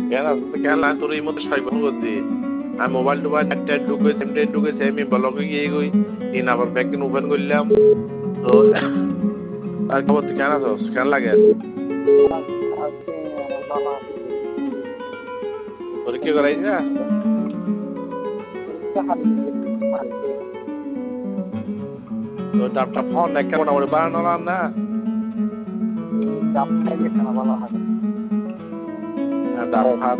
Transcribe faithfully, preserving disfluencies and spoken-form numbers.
কেন কেন না তোর এই মধ্যে ছয় ফোন করছি আমি মোবাইল টোবাইল একটা ঢুকে সিমটা ঢুকেছে আমি ব্লকে গিয়ে গই তিন আবার ব্যাকদিন ওপেন করলাম তো আর খবর তুই কেন আছো কেন লাগে তোর কি করাইছে তো ডাবটা ফোন একটা মোটামুটি বাড়ানো না ডাব